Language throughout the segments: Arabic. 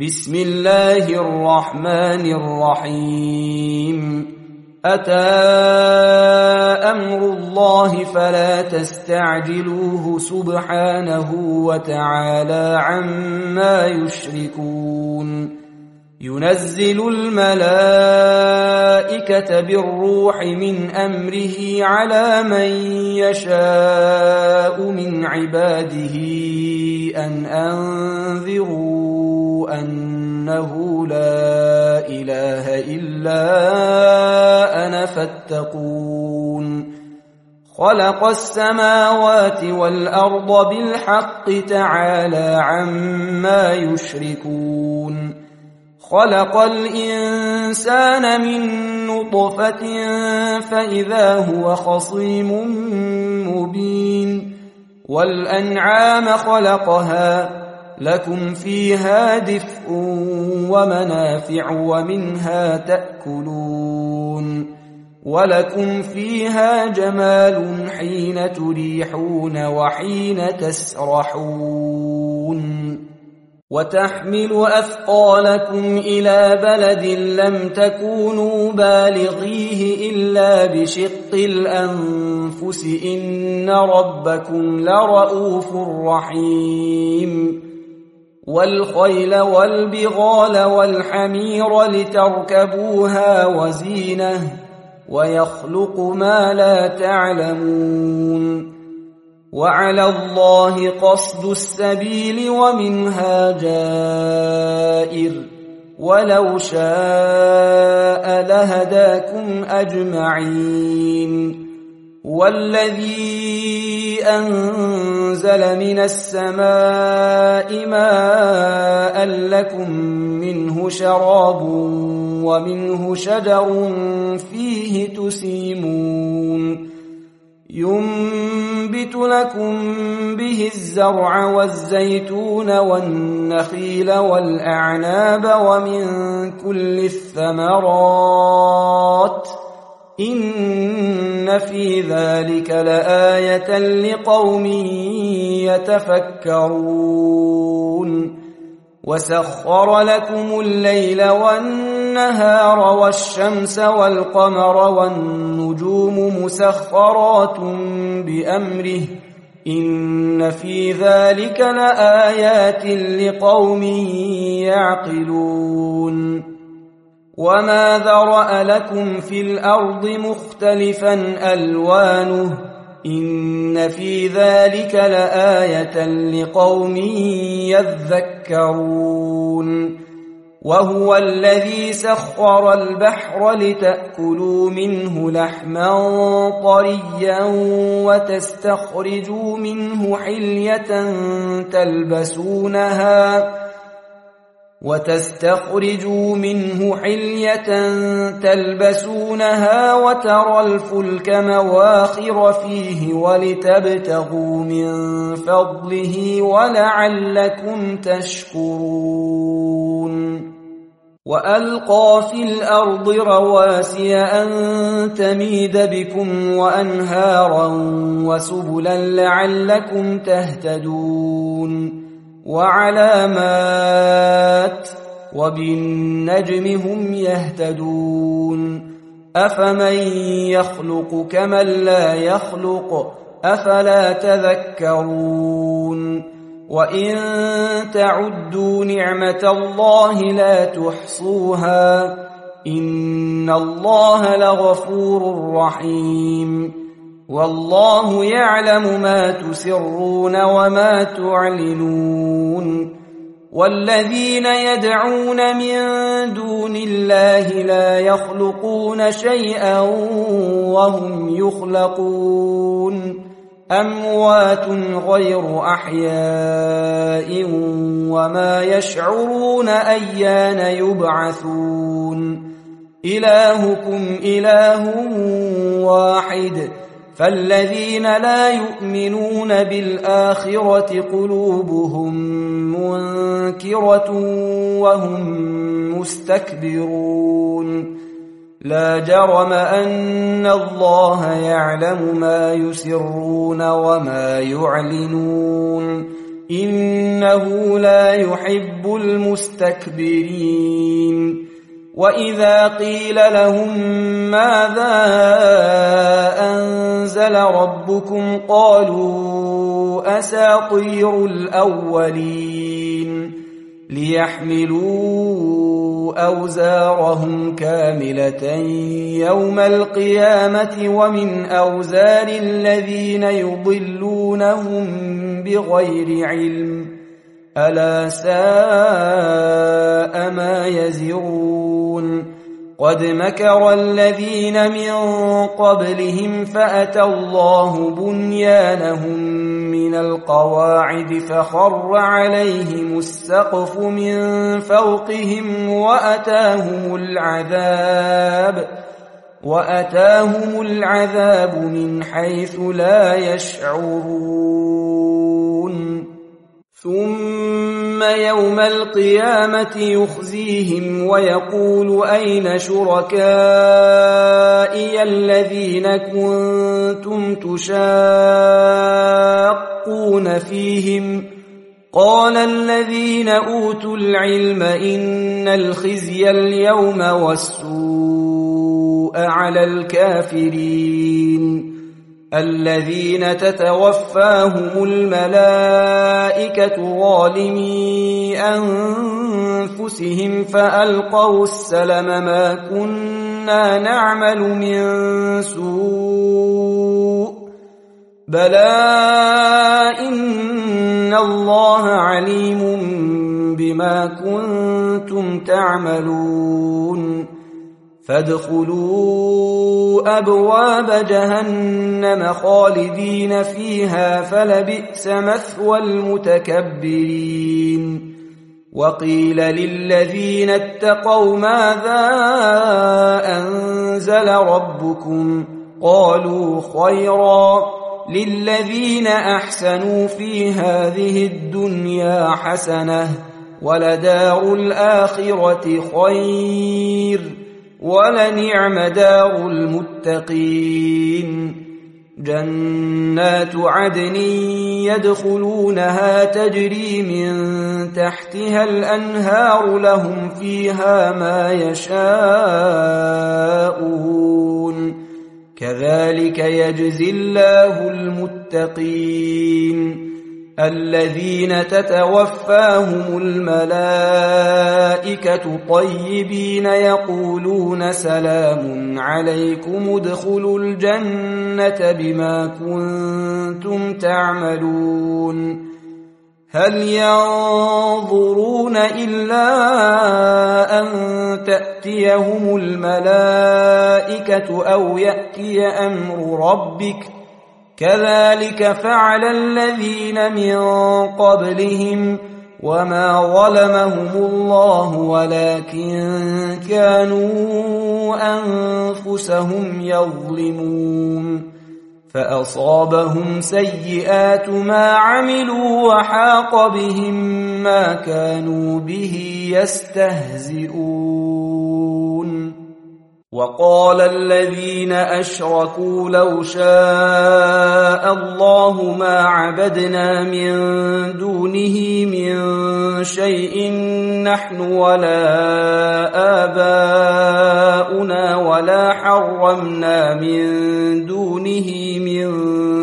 بسم الله الرحمن الرحيم أتى أمر الله فلا تستعجلوه سبحانه وتعالى عما يشركون ينزل الملائكة بالروح من أمره على من يشاء من عباده أن أنذروا أنه لا إله إلا أنا فاتقون خلق السماوات والأرض بالحق تعالى عما يشركون خلق الإنسان من نطفة فإذا هو خصيم مبين والأنعام خلقها لكم فيها دفء ومنافع ومنها تأكلون ولكم فيها جمال حين تريحون وحين تسرحون وتحمل أثقالكم إلى بلد لم تكونوا بالغيه إلا بشق الأنفس إن ربكم لرؤوف رحيم والخيل والبغال والحمير لتركبوها وزينة ويخلق ما لا تعلمون وعلى الله قصد السبيل ومنها جائر ولو شاء لهداكم أجمعين والذي أنزل من السماء ماء لكم منه شراب ومنه شجر فيه تسيمون ينبت لكم به الزرع والزيتون والنخيل والأعناب ومن كل الثمرات إن في ذلك لآية لقوم يتفكرون وسخر لكم الليل والنهار والشمس والقمر والنجوم مسخرات بأمره إن في ذلك لآيات لقوم يعقلون وما ذرأ لكم في الأرض مختلفا ألوانه إن في ذلك لآية لقوم يذكرون وهو الذي سخر البحر لتأكلوا منه لحما طريا وتستخرجوا منه حلية تلبسونها وترى الفلك مواخر فيه ولتبتغوا من فضله ولعلكم تشكرون وألقى في الأرض رواسي أن تميد بكم وأنهارا وسبلا لعلكم تهتدون وعلامات وبالنجم هم يهتدون أفمن يخلق كمن لا يخلق أفلا تذكرون وإن تعدوا نعمة الله لا تحصوها إن الله لغفور رحيم والله يعلم ما تسرون وما تعلنون والذين يدعون من دون الله لا يخلقون شيئا وهم يخلقون أموات غير أحياء وما يشعرون أيان يبعثون إلهكم إله واحد فالذين لا يؤمنون بالآخرة قلوبهم منكرة وهم مستكبرون لا جرم أن الله يعلم ما يسرون وما يعلنون إنه لا يحب المستكبرين وإذا قيل لهم ماذا أنزل ربكم قالوا أساطير الأولين ليحملوا أوزارهم كاملة يوم القيامة ومن أوزار الذين يضلونهم بغير علم ألا ساء ما يزرون قد مكر الذين من قبلهم فأتى الله بنيانهم من القواعد فخر عليهم السقف من فوقهم وأتاهم العذاب من حيث لا يشعرون ثم يوم القيامة يخزيهم ويقول أين شركائي الذين كنتم تشاقون فيهم قال الذين أوتوا العلم إن الخزي اليوم والسوء على الكافرين الذين تتوفاهم الملائكة ظالمي أنفسهم فألقوا السلم ما كنا نعمل من سوء بلى إن الله عليم بما كنتم تعملون فادخلوا أبواب جهنم خالدين فيها فلبئس مثوى المتكبرين وقيل للذين اتقوا ماذا أنزل ربكم قالوا خيرا للذين أحسنوا في هذه الدنيا حسنة ولدار الآخرة خير ولنعم دار المتقين جنات عدن يدخلونها تجري من تحتها الأنهار لهم فيها ما يشاءون كذلك يجزي الله المتقين الذين تتوفاهم الملائكة طيبين يقولون سلام عليكم ادخلوا الجنة بما كنتم تعملون هل ينظرون إلا أن تأتيهم الملائكة أو يأتي أمر ربك كذلك فعل الذين من قبلهم وما ظلمهم الله ولكن كانوا أنفسهم يظلمون فأصابهم سيئات ما عملوا وحاق بهم ما كانوا به يستهزئون وقال الذين أشركوا لو شاء الله ما عبدنا من دونه من شيء نحن ولا آباؤنا ولا حرمنا من دونه من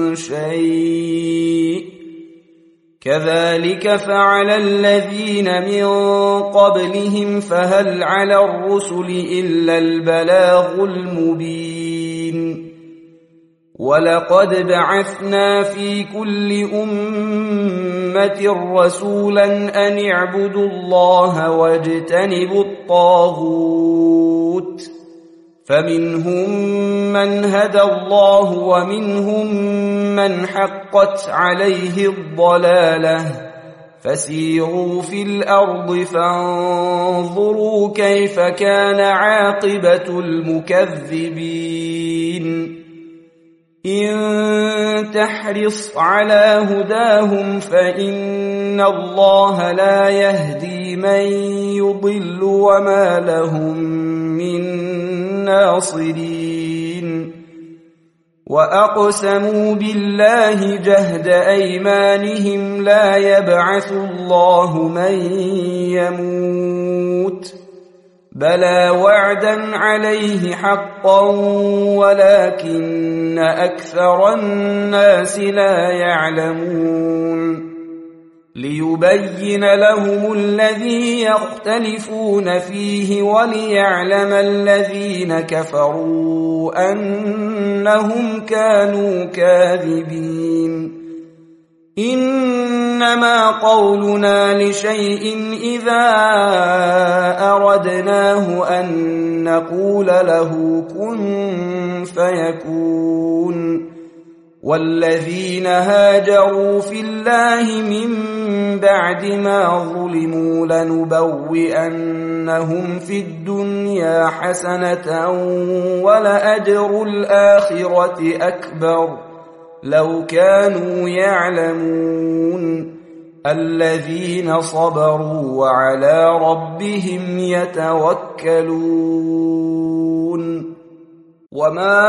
شيء كذلك فعل الذين من قبلهم فهل على الرسل إلا البلاغ المبين ولقد بعثنا في كل أمة رسولا أن اعبدوا الله واجتنبوا الطاغوت فمنهم من هدى الله ومنهم من حقت عليه الضلالة فسيروا في الأرض فانظروا كيف كان عاقبة المكذبين إن تحرص على هداهم فإن الله لا يهدي من يضل وما لهم من ناصرين وأقسموا بالله جهد أيمانهم لا يبعث الله من يموت بلى وعدا عليه حقا ولكن أكثر الناس لا يعلمون ليبين لهم الذي يختلفون فيه وليعلم الذين كفروا أنهم كانوا كاذبين إنما قولنا لشيء إذا أردناه أن نقول له كن فيكون والذين هاجروا في الله من بعد ما ظلموا لنبوئنهم في الدنيا حسنة ولأجر الآخرة أكبر لو كانوا يعلمون الذين صبروا وعلى ربهم يتوكلون وما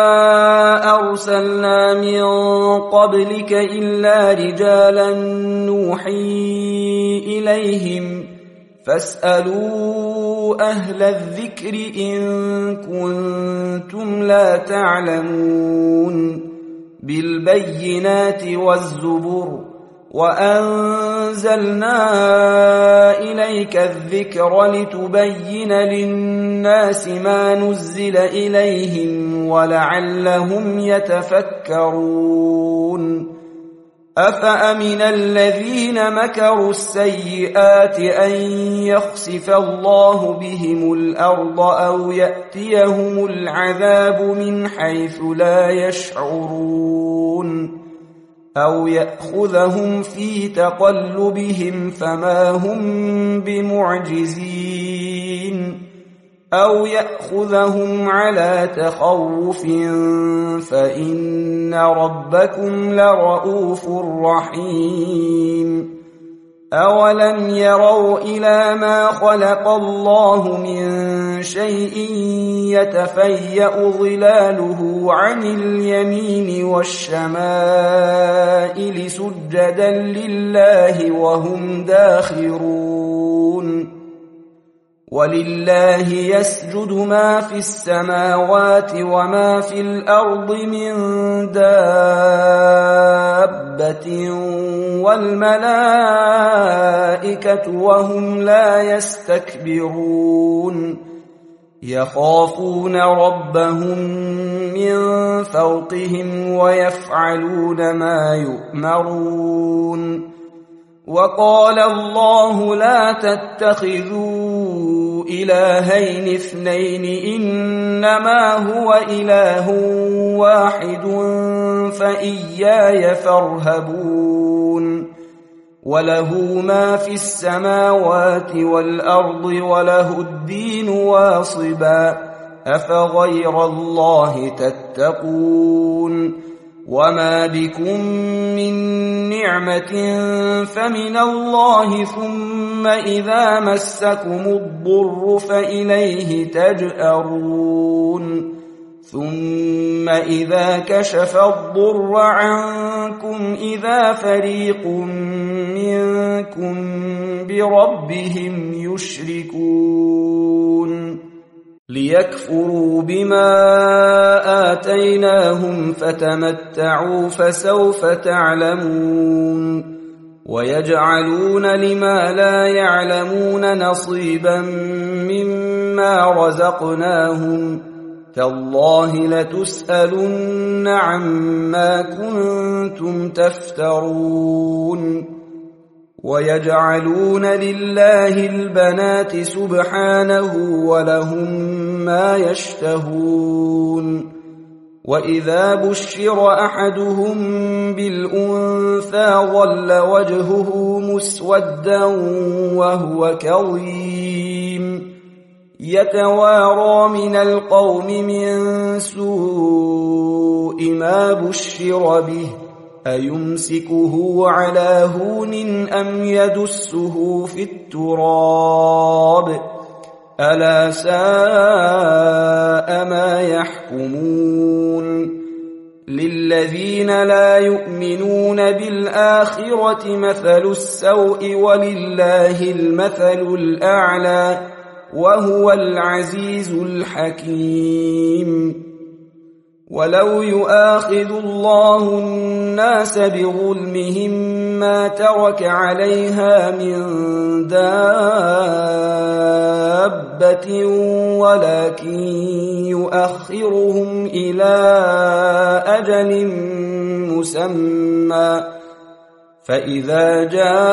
أرسلنا من قبلك إلا رجالا نوحي إليهم فاسألوا أهل الذكر إن كنتم لا تعلمون بالبينات والزبر وأنزلنا إليك الذكر لتبين للناس ما نزل إليهم ولعلهم يتفكرون أفأمن الذين مكروا السيئات أن يخسف الله بهم الأرض أو يأتيهم العذاب من حيث لا يشعرون أو يأخذهم في تقلبهم فما هم بمعجزين أو يأخذهم على تخوف فإن ربكم لرؤوف رحيم أولم يروا إلى ما خلق الله من شيء يتفيأ ظلاله عن اليمين والشمائل سجدا لله وهم داخرون ولله يسجد ما في السماوات وما في الأرض من دابة والملائكة وهم لا يستكبرون يخافون ربهم من فوقهم ويفعلون ما يؤمرون وقال الله لا تتخذوا إلهين اثنين إنما هو إله واحد فإياي فارهبون وله ما في السماوات والأرض وله الدين واصبا أفغير الله تتقون وما بكم من نعمة فمن الله ثم إذا مسكم الضر فإليه تجأرون ثم إذا كشف الضر عنكم إذا فريق منكم بربهم يشركون ليكفروا بما آتيناهم فتمتعوا فسوف تعلمون ويجعلون لما لا يعلمون نصيبا مما رزقناهم تالله لتسألن عما كنتم تفترون ويجعلون لله البنات سبحانه ولهم ما يشتهون وإذا بشر أحدهم بالأنثى ظل وجهه مسودا وهو كظيم يتوارى من القوم من سوء ما بشر به أيمسكه على هون أم يدسه في التراب ألا ساء ما يحكمون للذين لا يؤمنون بالآخرة مثل السوء ولله المثل الأعلى وهو العزيز الحكيم. ولو يؤاخذ الله الناس بظلمهم ما ترك عليها من دابة ولكن يؤخرهم إلى أجل مسمى فإذا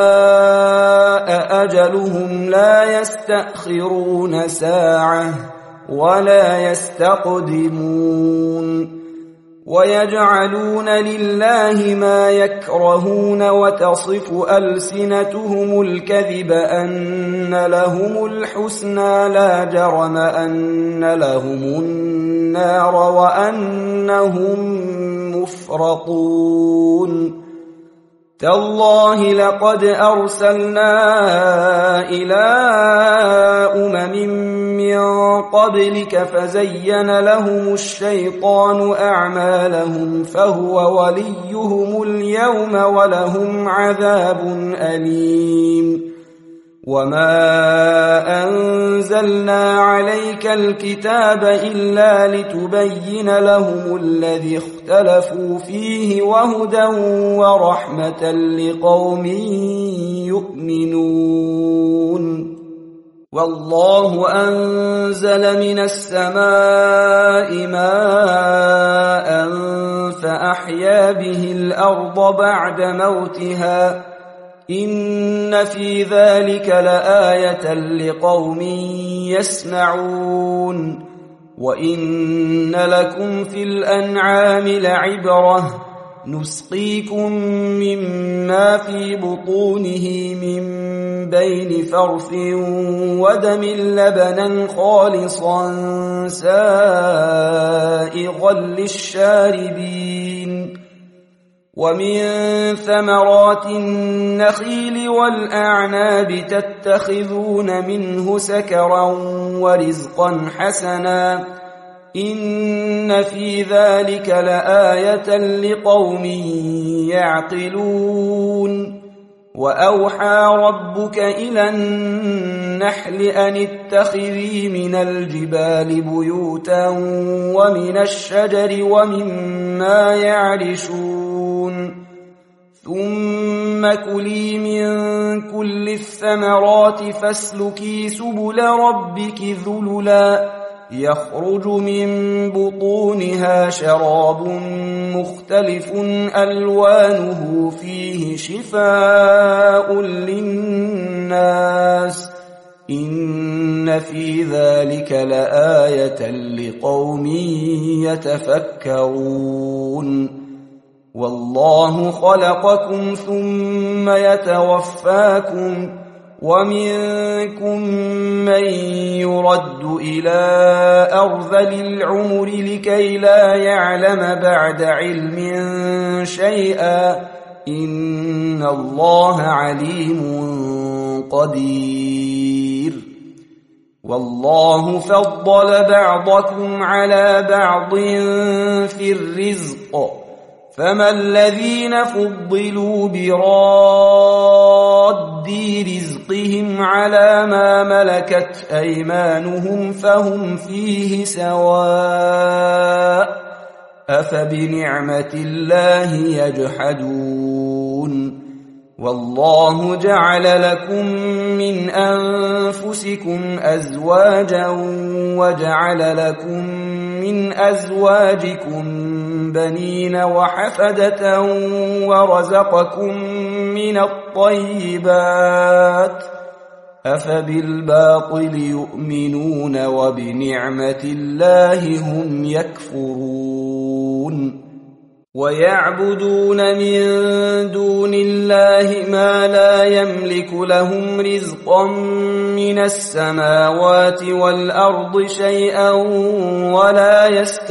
جاء أجلهم لا يستأخرون ساعة ولا يستقدمون. ويجعلون لله ما يكرهون وتصف ألسنتهم الكذب أن لهم الحسنى لا جرم أن لهم النار وأنهم مفرطون. تالله لقد أرسلنا إلى من قبلك فزين لهم الشيطان أعمالهم فهو وليهم اليوم ولهم عذاب أليم. وما أنزلنا عليك الكتاب إلا لتبين لهم الذي اختلفوا فيه وهدى ورحمة لقوم يؤمنون. والله أنزل من السماء ماء فأحيا به الأرض بعد موتها إن في ذلك لآية لقوم يسمعون. وإن لكم في الأنعام لعبرة نسقيكم مما في بطونه من بين فرث ودم لبنا خالصا سائغا للشاربين. ومن ثمرات النخيل والأعناب تتخذون منه سكرا ورزقا حسنا إن في ذلك لآية لقوم يعقلون. وأوحى ربك إلى النحل أن اتخذي من الجبال بيوتا ومن الشجر ومما يعرشون ثم كلي من كل الثمرات فاسلكي سبل ربك ذللا يخرج من بطونها شراب مختلف ألوانه فيه شفاء للناس إن في ذلك لآية لقوم يتفكرون. والله خلقكم ثم يتوفاكم ومنكم من يرد إلى أرذل العمر لكي لا يعلم بعد علم شيئا إن الله عليم قدير. والله فضل بعضكم على بعض في الرزق فما الذين فضلوا براد رزقهم على ما ملكت أيمانهم فهم فيه سواء أفبنعمة الله يجحدون. والله جعل لكم من أنفسكم أزواجا وجعل لكم من أزواجكم بنين وحفدة ورزقكم من الطيبات أفبالباطل يؤمنون وبنعمة الله هم يكفرون. ويعبدون من دون الله ما لا يملك لهم رزقا من السماوات والأرض شيئا ولا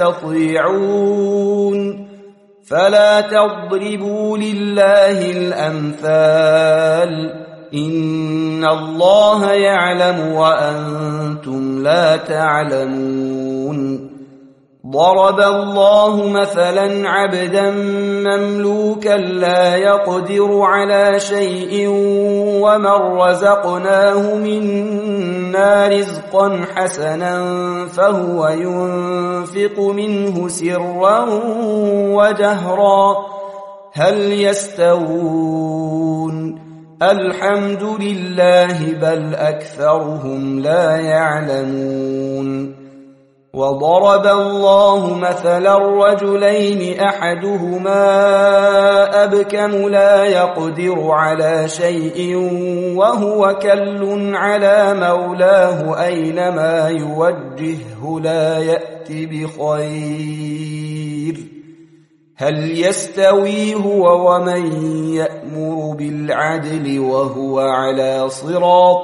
يستطيعون فلا تضربوا لله الأمثال إن الله يعلم وأنتم لا تعلمون. ضرب الله مثلا عبدا مملوكا لا يقدر على شيء ومن رزقناه منا رزقا حسنا فهو ينفق منه سرا وجهرا هل يستوون الحمد لله بل أكثرهم لا يعلمون وضرب الله مثلا الرجلين أحدهما أبكم لا يقدر على شيء وهو كل على مولاه أينما يوجهه لا يأتي بخير هل يستوي هو ومن يأمر بالعدل وهو على صراط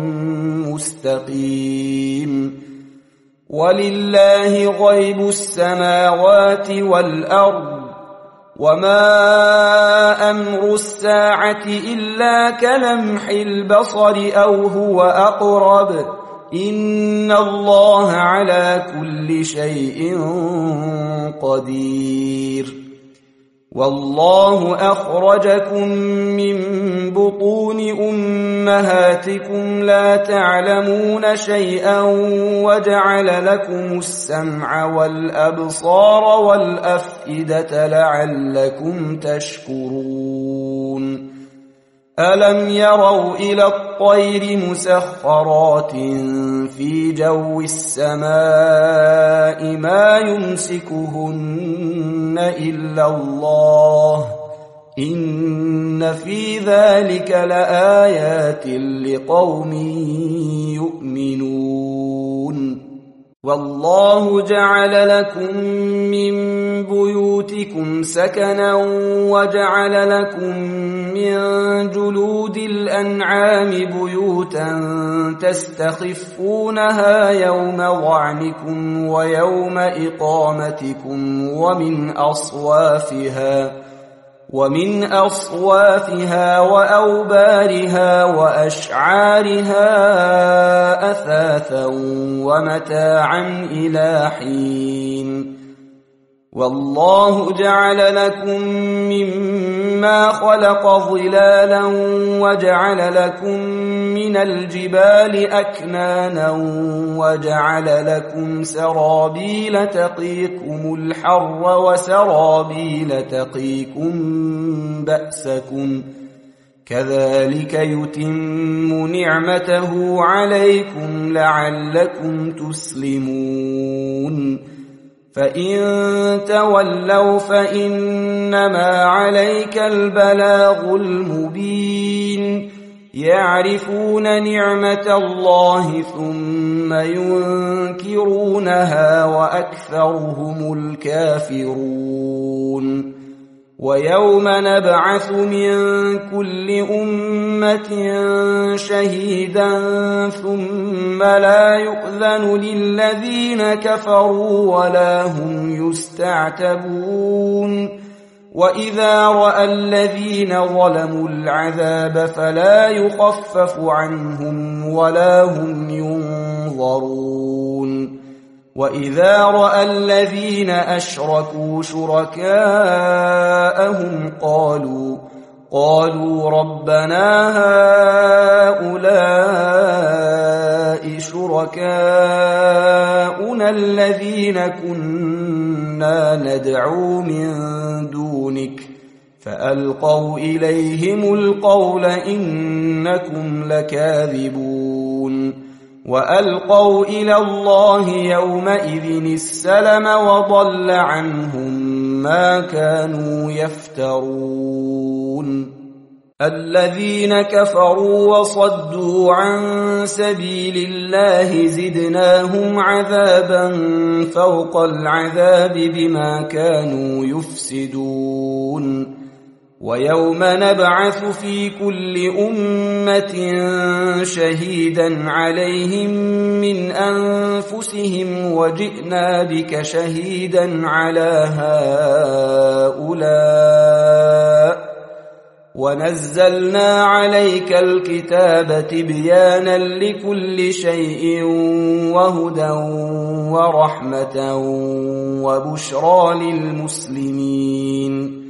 مستقيم ولله غيب السماوات والأرض وما أمر الساعة إلا كلمح البصر أو هو أقرب إن الله على كل شيء قدير والله أخرجكم من بطون أمهاتكم لا تعلمون شيئا وجعل لكم السمع والأبصار والأفئدة لعلكم تشكرون ألم يروا إلى الطير مسخرات في جو السماء ما يمسكهن إلا الله إن في ذلك لآيات لقوم يؤمنون والله جعل لكم من بيوتكم سكنا وجعل لكم من جلود الأنعام بيوتا تستخفونها يوم ظعنكم ويوم إقامتكم ومن أصوافها وأوبارها وأشعارها أثاثا ومتاعا إلى حين والله جعل لكم مما خلق ظلالا وجعل لكم من الجبال أكنانا وجعل لكم سرابيل تقيكم الحر وسرابيل تقيكم بأسكم كذلك يتم نعمته عليكم لعلكم تسلمون فإن تولوا فإنما عليك البلاغ المبين يعرفون نعمة الله ثم ينكرونها وأكثرهم الكافرون ويوم نبعث من كل أمة شهيدا ثم لا يؤذن للذين كفروا ولا هم يستعتبون وإذا رأى الذين ظلموا العذاب فلا يخفف عنهم ولا هم ينظرون وإذا رأى الذين أشركوا شركاءهم قالوا ربنا هؤلاء شركاؤنا الذين كنا ندعو من دونك فألقوا إليهم القول إنكم لكاذبون وألقوا إلى الله يومئذ السلم وضل عنهم ما كانوا يفترون الذين كفروا وصدوا عن سبيل الله زدناهم عذابا فوق العذاب بما كانوا يفسدون ويوم نبعث في كل أمة شهيدا عليهم من أنفسهم وجئنا بك شهيدا على هؤلاء ونزلنا عليك الكتاب تبيانا لكل شيء وهدى ورحمة وبشرى للمسلمين.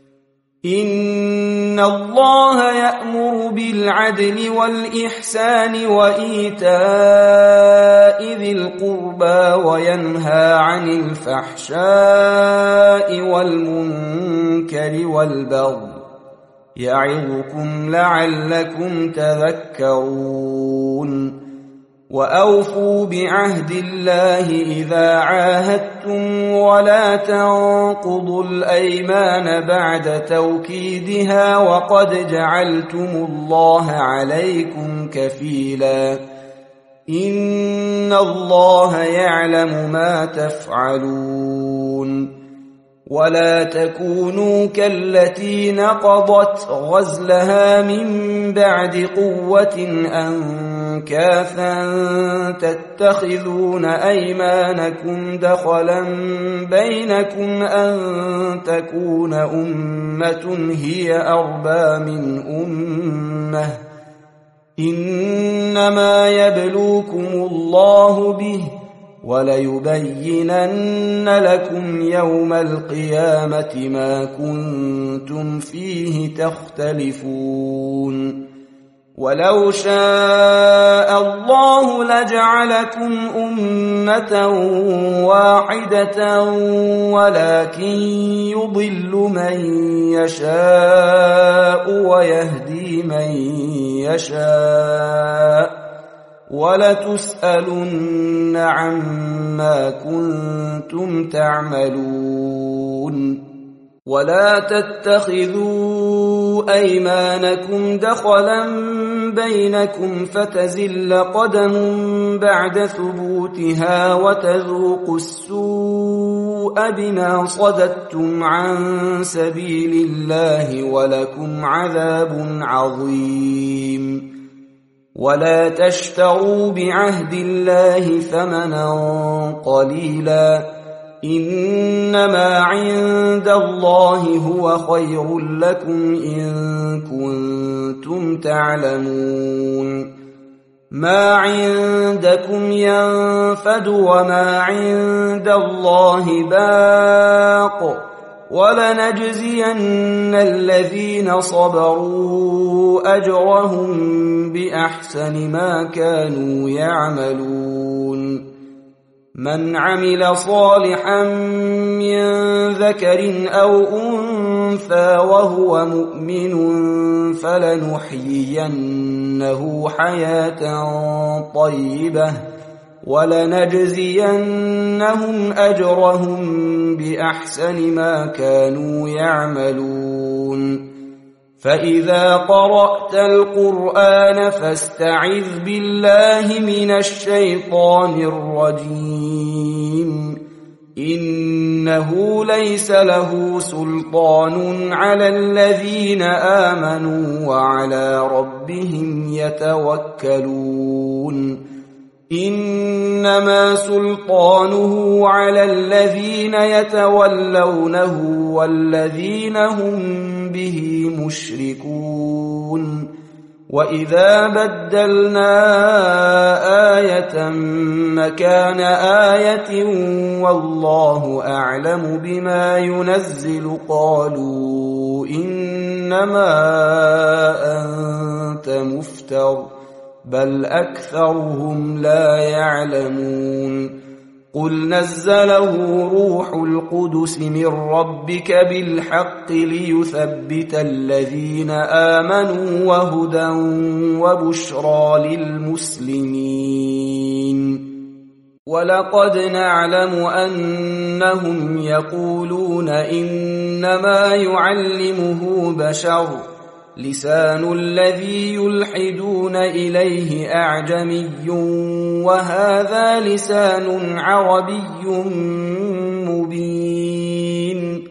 إن الله يأمر بالعدل والإحسان وإيتاء ذي القربى وينهى عن الفحشاء والمنكر والبغي يعظكم لعلكم تذكرون. وأوفوا بعهد الله إذا عاهدتم ولا تنقضوا الأيمان بعد توكيدها وقد جعلتم الله عليكم كفيلا إن الله يعلم ما تفعلون. ولا تكونوا كالتي نقضت غزلها من بعد قوة أنكاثا تتخذون أيمانكم دخلا بينكم أن تكون أمة هي أربى من أمة إنما يبلوكم الله به وليبينن لكم يوم القيامة ما كنتم فيه تختلفون. ولو شاء الله لجعلكم أمة واحدة ولكن يضل من يشاء ويهدي من يشاء ولتسألن عما كنتم تعملون. ولا تتخذوا أيمانكم دخلا بينكم فتزل قدم بعد ثبوتها وتذوقوا السوء بما صددتم عن سبيل الله ولكم عذاب عظيم. ولا تشتروا بعهد الله ثمنا قليلا إنما عند الله هو خير لكم إن كنتم تعلمون. ما عندكم ينفد وما عند الله باق ولنجزين الذين صبروا أجرهم بأحسن ما كانوا يعملون. من عمل صالحا من ذكر أو أنثى وهو مؤمن فلنحيينه حياة طيبة ولنجزينهم أجرهم بأحسن ما كانوا يعملون. فإذا قرأت القرآن فاستعذ بالله من الشيطان الرجيم إنه ليس له سلطان على الذين آمنوا وعلى ربهم يتوكلون. إنما سلطانه على الذين يتولونه والذين هم به مشركون. وإذا بدلنا آية مكان آية والله أعلم بما ينزل قالوا إنما أنت مفتر بل أكثرهم لا يعلمون. قل نزله روح القدس من ربك بالحق ليثبت الذين آمنوا وهدى وبشرى للمسلمين. ولقد نعلم أنهم يقولون إنما يعلمه بشر لسان الذي يلحدون إليه أعجمي وهذا لسان عربي مبين.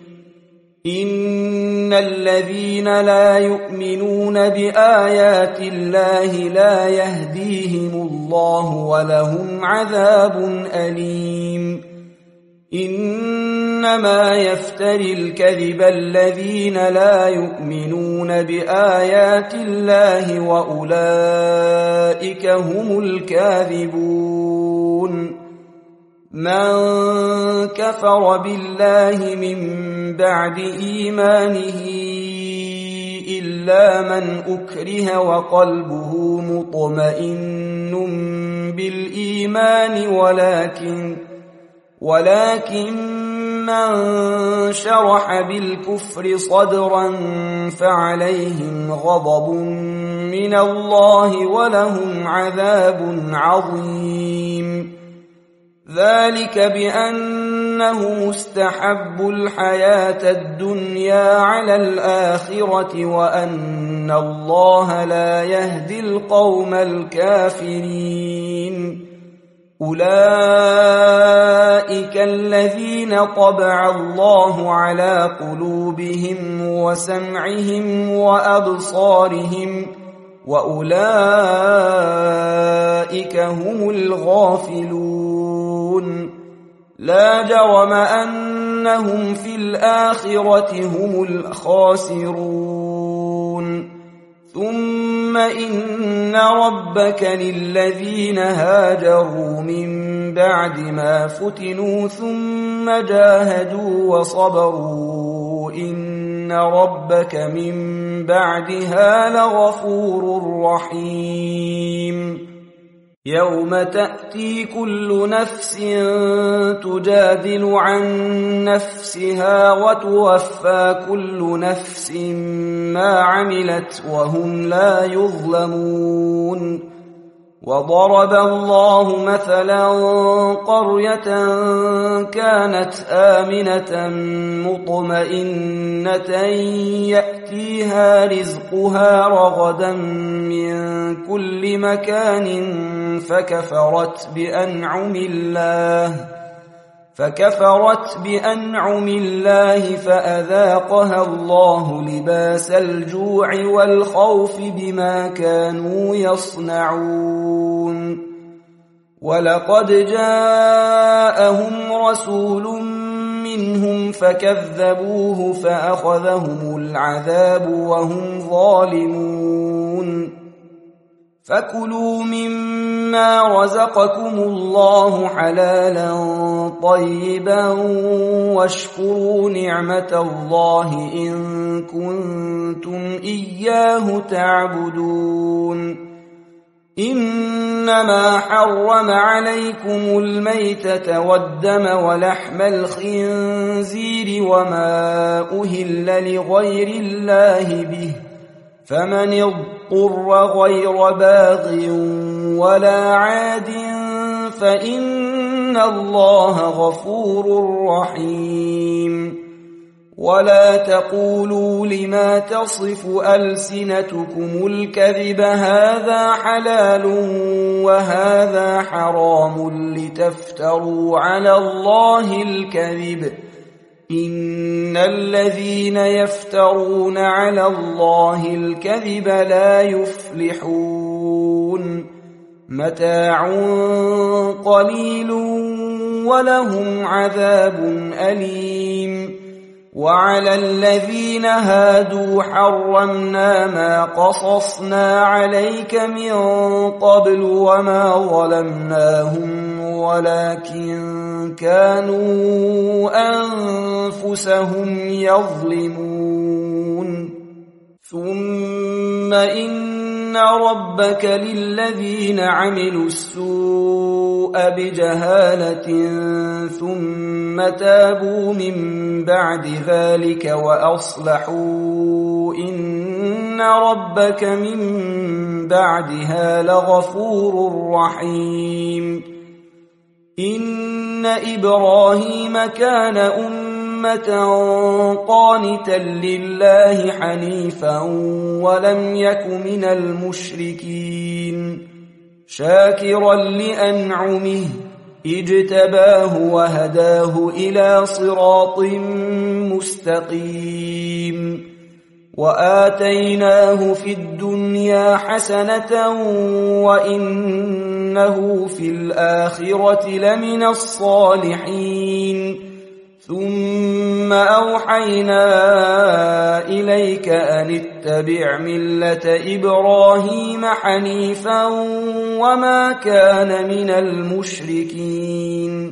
إن الذين لا يؤمنون بآيات الله لا يهديهم الله ولهم عذاب أليم. إنما يفتري الكذب الذين لا يؤمنون بآيات الله وأولئك هم الكاذبون. من كفر بالله من بعد إيمانه إلا من أكره وقلبه مطمئن بالإيمان ولكن من شرح بالكفر صدرا فعليهم غضب من الله ولهم عذاب عظيم. ذلك بأنه استحبوا الحياة الدنيا على الآخرة وأن الله لا يهدي القوم الكافرين. أولئك الذين طبع الله على قلوبهم وسمعهم وأبصارهم وأولئك هم الغافلون. لا جرم أنهم في الآخرة هم الخاسرون. ثم إن ربك للذين هاجروا من بعد ما فتنوا ثم جاهدوا وصبروا إن ربك من بعدها لغفور رحيم. يوم تأتي كل نفس تجادل عن نفسها وتوفى كل نفس ما عملت وهم لا يظلمون. وضرب الله مثلا قرية كانت آمنة مطمئنة يأتيها رزقها رغدا من كل مكان فكفرت بأنعم الله فأذاقها الله لباس الجوع والخوف بما كانوا يصنعون. ولقد جاءهم رسول منهم فكذبوه فأخذهم العذاب وهم ظالمون. فكلوا مما رزقكم الله حلالا طيبا واشكروا نعمة الله إن كنتم إياه تعبدون. إنما حرم عليكم الميتة والدم ولحم الخنزير وما أهل لغير الله به فمن اضطر غير باغ ولا عاد فإن الله غفور رحيم. ولا تقولوا لما تصف ألسنتكم الكذب هذا حلال وهذا حرام لتفتروا على الله الكذب إن الذين يفترون على الله الكذب لا يفلحون. متاع قليل ولهم عذاب أليم. وعلى الذين هادوا حرمنا ما قصصنا عليك من قبل وما ظلمناهم ولكن كانوا أنفسهم يظلمون. ثم إن ربك للذين عملوا السوء بجهالة ثم تابوا من بعد ذلك وأصلحوا إن ربك من بعدها لغفور رحيم. إن إبراهيم كان أمة قانتا لله حنيفا ولم يك من المشركين شاكرا لأنعمه اجتباه وهداه إلى صراط مستقيم. وآتيناه في الدنيا حسنة وإنه في الآخرة لمن الصالحين ثم أوحينا إليك أن اتبع ملة إبراهيم حنيفا وما كان من المشركين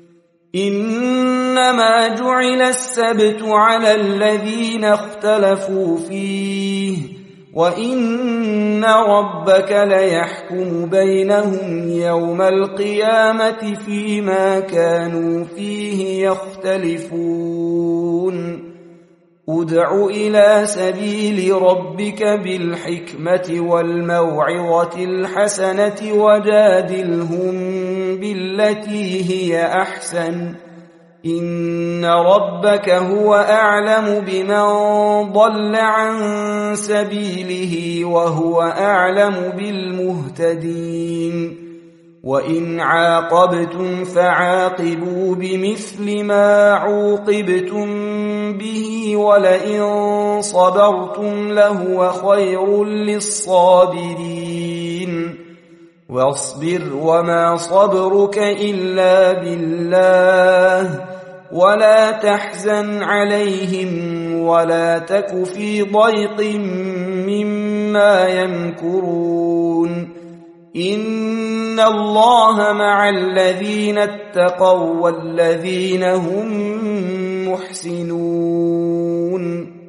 إنما جعل السبت على الذين اختلفوا فيه وإن ربك ليحكم بينهم يوم القيامة فيما كانوا فيه يختلفون ادع إلى سبيل ربك بالحكمة والموعظة الحسنة وجادلهم بالتي هي أحسن إن ربك هو أعلم بمن ضل عن سبيله وهو أعلم بالمهتدين وإن عاقبتم فعاقبوا بمثل ما عوقبتم به ولئن صبرتم لهو خير للصابرين واصبر وما صبرك إلا بالله ولا تحزن عليهم ولا تك في ضيق مما يمكرون إن الله مع الذين اتقوا والذين هم محسنون